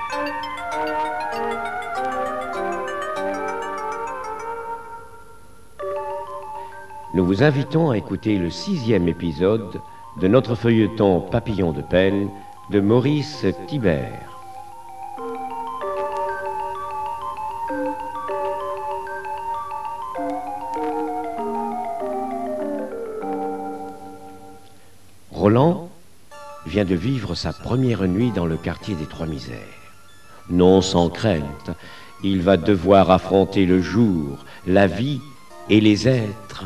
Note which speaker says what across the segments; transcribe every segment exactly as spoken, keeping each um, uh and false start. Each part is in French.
Speaker 1: Nous vous invitons à écouter le sixième épisode de notre feuilleton Papillon de peine de Maurice Thibert. Roland vient de vivre sa première nuit dans le quartier des Trois-Misères. Non sans crainte, il va devoir affronter le jour, la vie et les êtres.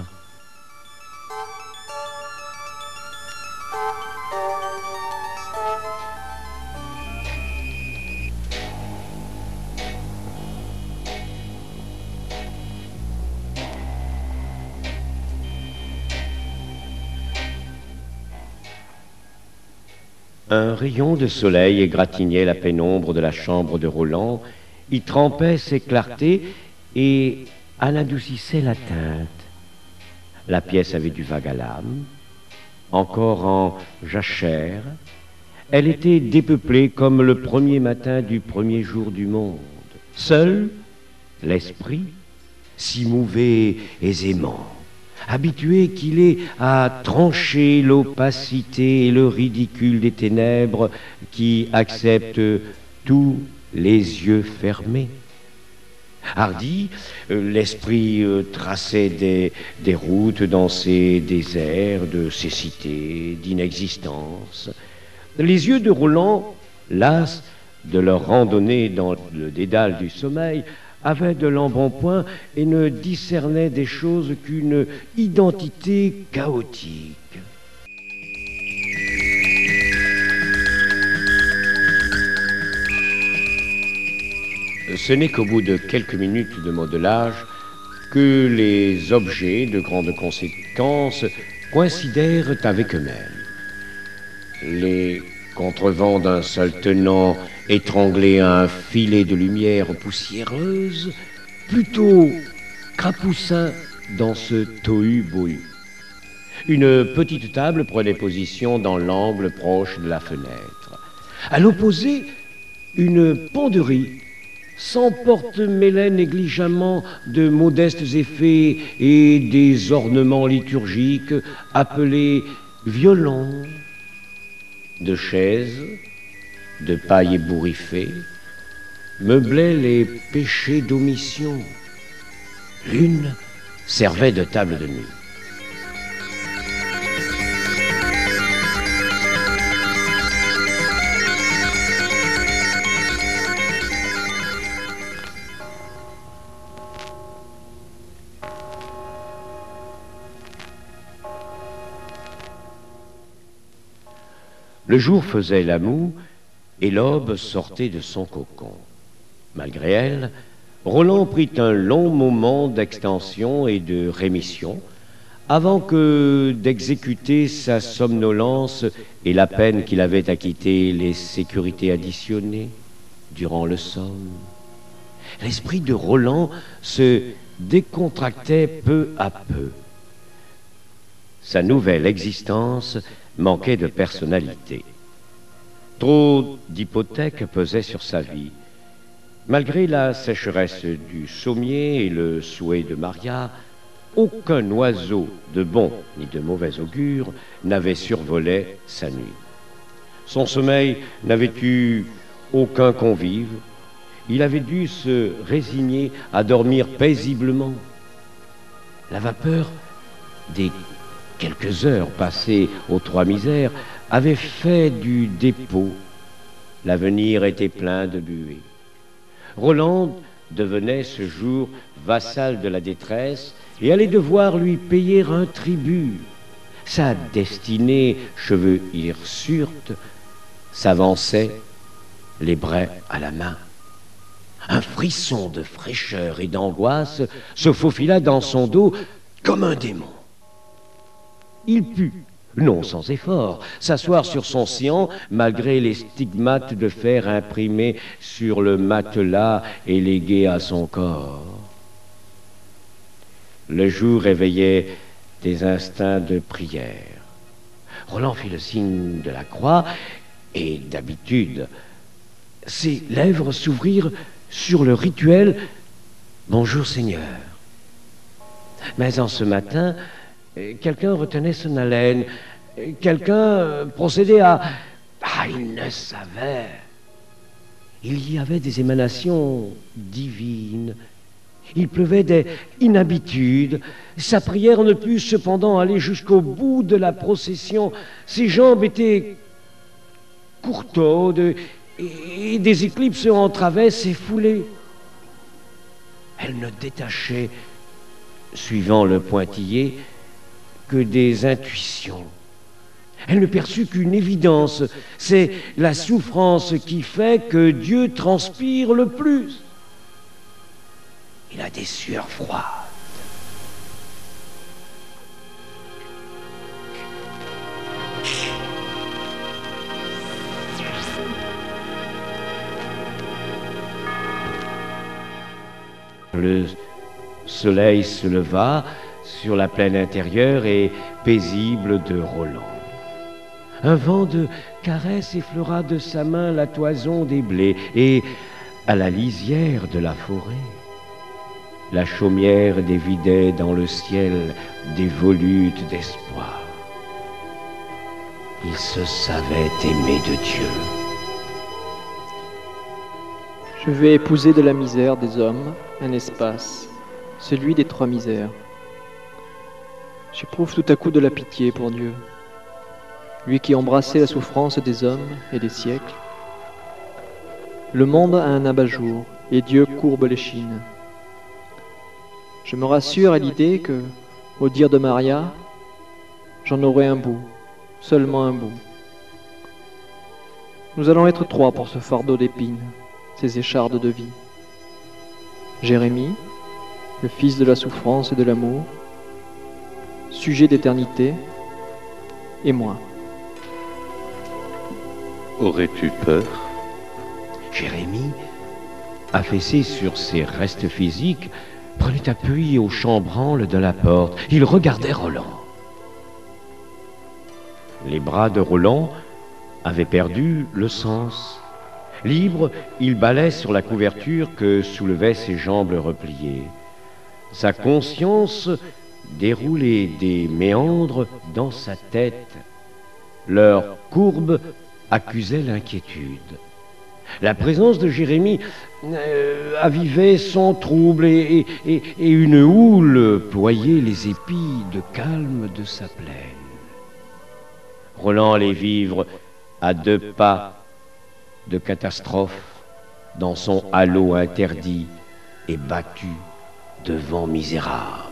Speaker 1: Un rayon de soleil égratignait la pénombre de la chambre de Roland, y trempait ses clartés et en adoucissait la teinte. La pièce avait du vague à l'âme, encore en jachère. Elle était dépeuplée comme le premier matin du premier jour du monde. Seul l'esprit s'y mouvait aisément, habitué qu'il est à trancher l'opacité et le ridicule des ténèbres qui acceptent tous les yeux fermés. Hardi, l'esprit traçait des, des routes dans ces déserts de cécité, d'inexistence. Les yeux de Roland, las de leur randonnée dans le dédale du sommeil, avaient de l'embonpoint et ne discernaient des choses qu'une identité chaotique. Ce n'est qu'au bout de quelques minutes de modelage que les objets de grande conséquence coïncidèrent avec eux-mêmes. Les contrevents d'un seul tenant étranglés à un filet de lumière poussiéreuse, plutôt crapoussins dans ce tohu-bohu. Une petite table prenait position dans l'angle proche de la fenêtre. À l'opposé, une penderie s'emporte-mêlait négligemment de modestes effets et des ornements liturgiques appelés violons, de chaises, de paille ébouriffée, meublaient les péchés d'omission. L'une servait de table de nuit. Le jour faisait la moue et l'aube sortait de son cocon. Malgré elle, Roland prit un long moment d'extension et de rémission avant que d'exécuter sa somnolence et la peine qu'il avait à quitter les sécurités additionnées durant le somme. L'esprit de Roland se décontractait peu à peu. Sa nouvelle existence manquait de personnalité. Trop d'hypothèques pesaient sur sa vie. Malgré la sécheresse du sommier et le souhait de Maria, aucun oiseau de bon ni de mauvais augure n'avait survolé sa nuit. Son sommeil n'avait eu aucun convive. Il avait dû se résigner à dormir paisiblement. La vapeur des quelques heures passées aux Trois-Misères avait fait du dépôt. L'avenir était plein de buée. Roland devenait ce jour vassal de la détresse et allait devoir lui payer un tribut. Sa destinée, cheveux hirsutes, s'avançait, les braies à la main. Un frisson de fraîcheur et d'angoisse se faufila dans son dos comme un démon. Il put, non sans effort, s'asseoir sur son séant malgré les stigmates de fer imprimés sur le matelas et légués à son corps. Le jour réveillait des instincts de prière. Roland fit le signe de la croix et, d'habitude, ses lèvres s'ouvrirent sur le rituel « Bonjour Seigneur ». Mais en ce matin, quelqu'un retenait son haleine, quelqu'un procédait à... Ah, il ne savait. Il y avait des émanations divines. Il pleuvait des inhabitudes. Sa prière ne put cependant aller jusqu'au bout de la procession. Ses jambes étaient courtaudes et des éclipses entravaient ses foulées. Elle ne détachait, suivant le pointillé, que des intuitions. Elle ne perçut qu'une évidence, c'est la souffrance qui fait que Dieu transpire le plus. Il a des sueurs froides. Le soleil se leva sur la plaine intérieure et paisible de Roland. Un vent de caresse effleura de sa main la toison des blés et, à la lisière de la forêt, la chaumière dévidait dans le ciel des volutes d'espoir. Il se savait aimé de Dieu.
Speaker 2: Je vais épouser de la misère des hommes un espace, celui des trois misères. J'éprouve tout à coup de la pitié pour Dieu, lui qui embrassait la souffrance des hommes et des siècles. Le monde a un abat-jour, et Dieu courbe l'échine. Je me rassure à l'idée que, au dire de Maria, j'en aurai un bout, seulement un bout. Nous allons être trois pour ce fardeau d'épines, ces échardes de vie. Jérémie, le fils de la souffrance et de l'amour, sujet d'éternité, et moi.
Speaker 3: Aurais-tu peur?
Speaker 1: Jérémie, affaissé sur ses restes physiques, prenait appui au chambranle de la porte. Il regardait Roland. Les bras de Roland avaient perdu le sens. Libre, il balait sur la couverture que soulevaient ses jambes repliées. Sa conscience déroulait des méandres dans sa tête. Leur courbe accusait l'inquiétude. La présence de Jérémie euh, avivait son trouble et, et, et une houle ployait les épis de calme de sa plaine. Roland allait vivre à deux pas de catastrophe dans son halo interdit et battu de vent misérable.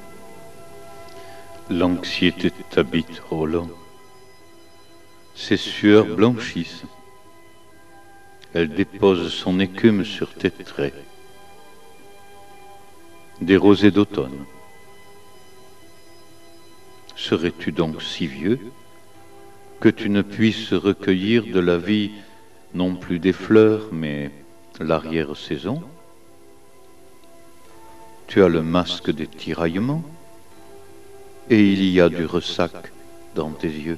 Speaker 3: L'anxiété t'habite, Roland. Ses sueurs blanchissent. Elle dépose son écume sur tes traits. Des rosées d'automne. Serais-tu donc si vieux que tu ne puisses recueillir de la vie non plus des fleurs, mais l'arrière-saison? Tu as le masque des tiraillements, et il y a du ressac dans tes yeux.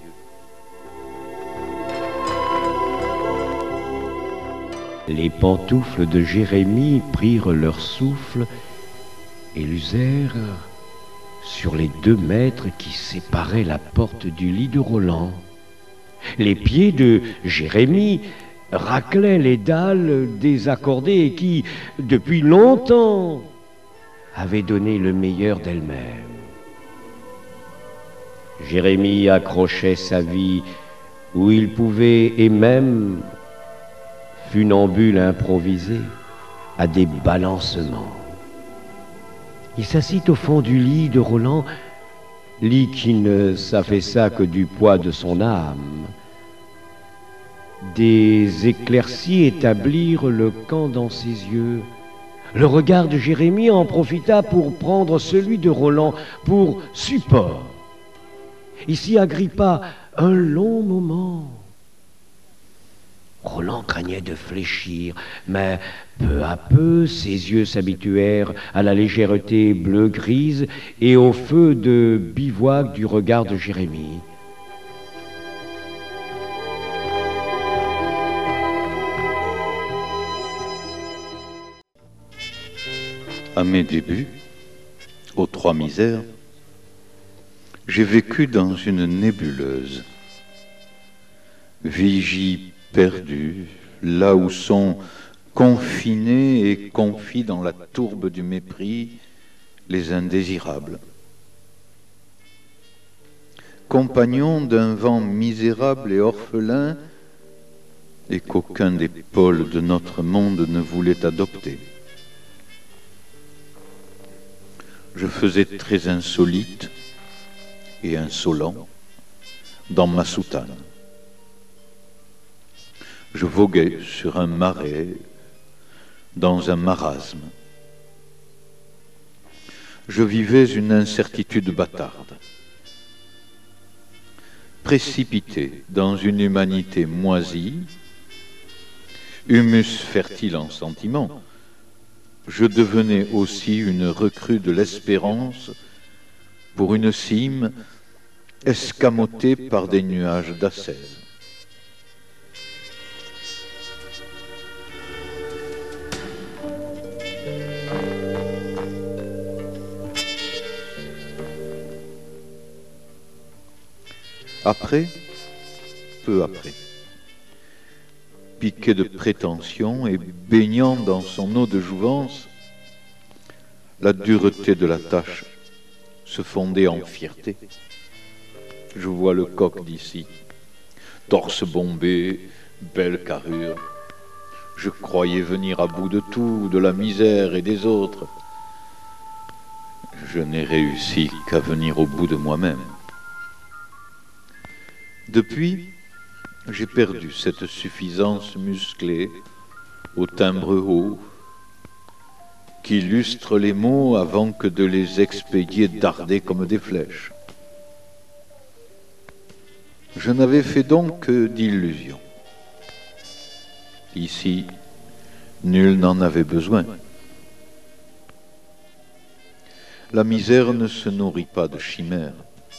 Speaker 1: Les pantoufles de Jérémie prirent leur souffle et l'usèrent sur les deux mètres qui séparaient la porte du lit de Roland. Les pieds de Jérémie raclaient les dalles désaccordées et qui, depuis longtemps, avaient donné le meilleur d'elles-mêmes. Jérémie accrochait sa vie où il pouvait, et même funambule improvisé, à des balancements. Il s'assit au fond du lit de Roland, lit qui ne s'affaissa que du poids de son âme. Des éclaircies établirent le camp dans ses yeux. Le regard de Jérémie en profita pour prendre celui de Roland pour support. Il s'y agrippa un long moment. Roland craignait de fléchir, mais peu à peu ses yeux s'habituèrent à la légèreté bleu-grise et au feu de bivouac du regard de Jérémie.
Speaker 3: À mes débuts, aux Trois Misères, j'ai vécu dans une nébuleuse. Vigie perdue, là où sont confinés et confis dans la tourbe du mépris les indésirables. Compagnon d'un vent misérable et orphelin, et qu'aucun des pôles de notre monde ne voulait adopter. Je faisais très insolite et insolent dans ma soutane. Je voguais sur un marais, dans un marasme. Je vivais une incertitude bâtarde. Précipité dans une humanité moisie, humus fertile en sentiments, je devenais aussi une recrue de l'espérance pour une cime escamotée par des nuages d'ascèse. Après, peu après, piqué de prétention et baignant dans son eau de jouvence, la dureté de la tâche se fondait en fierté. Je vois le coq d'ici, torse bombé, belle carrure. Je croyais venir à bout de tout, de la misère et des autres. Je n'ai réussi qu'à venir au bout de moi-même. Depuis, j'ai perdu cette suffisance musclée, au timbre haut, qui illustre les mots avant que de les expédier dardés comme des flèches. Je n'avais fait donc que d'illusions. Ici, nul n'en avait besoin. La misère ne se nourrit pas de chimères.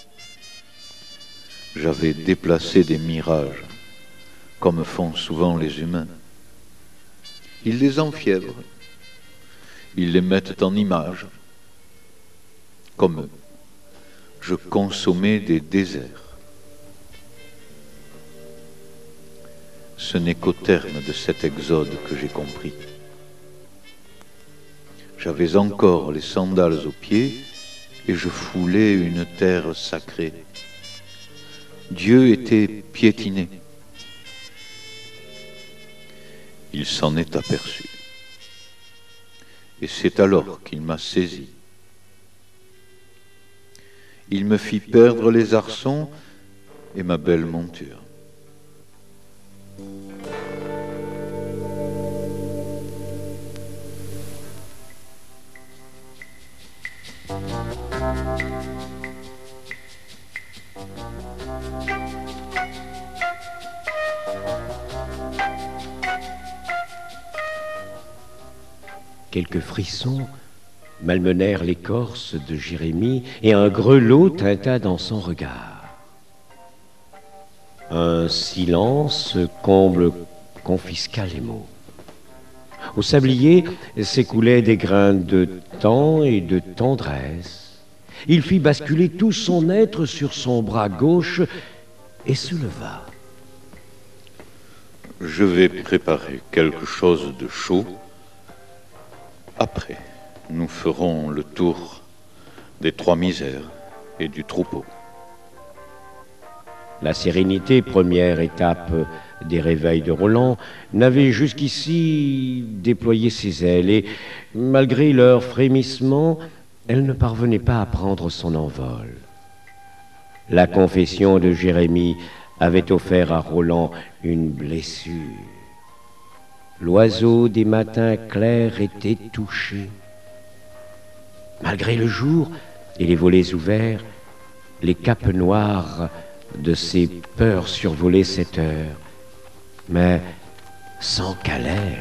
Speaker 3: J'avais déplacé des mirages, comme font souvent les humains. Ils les enfièvrent, ils les mettent en image. Comme eux, je consommais des déserts. Ce n'est qu'au terme de cet exode que j'ai compris. J'avais encore les sandales aux pieds et je foulais une terre sacrée. Dieu était piétiné. Il s'en est aperçu. Et c'est alors qu'il m'a saisi. Il me fit perdre les arçons et ma belle monture.
Speaker 1: Quelques frissons malmenèrent l'écorce de Jérémie et un grelot tinta dans son regard. Un silence comble confisqua les mots. Au sablier s'écoulaient des grains de temps et de tendresse. Il fit basculer tout son être sur son bras gauche et se leva.
Speaker 3: Je vais préparer quelque chose de chaud. Après, nous ferons le tour des Trois Misères et du troupeau.
Speaker 1: La sérénité, première étape des réveils de Roland, n'avait jusqu'ici déployé ses ailes et, malgré leur frémissement, elle ne parvenait pas à prendre son envol. La confession de Jérémie avait offert à Roland une blessure. L'oiseau des matins clairs était touché. Malgré le jour et les volets ouverts, les capes noires de ses peurs survolaient cette heure, mais sans calèche.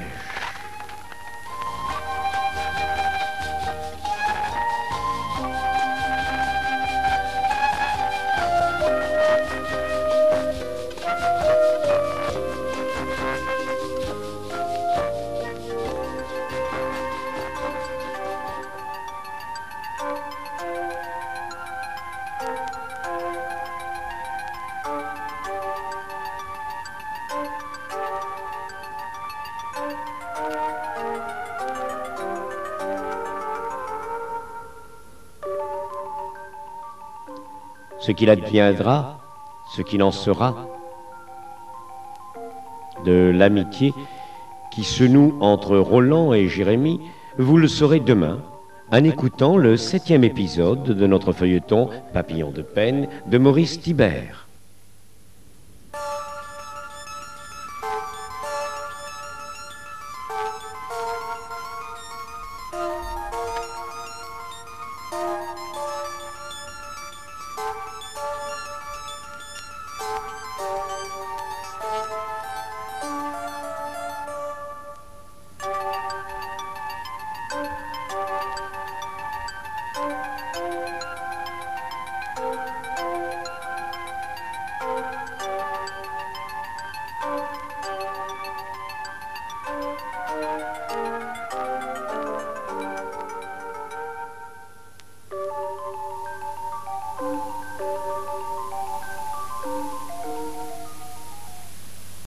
Speaker 1: Ce qu'il adviendra, ce qu'il en sera, de l'amitié qui se noue entre Roland et Jérémie, vous le saurez demain, en écoutant le septième épisode de notre feuilleton Papillon de peine de Maurice Thibert.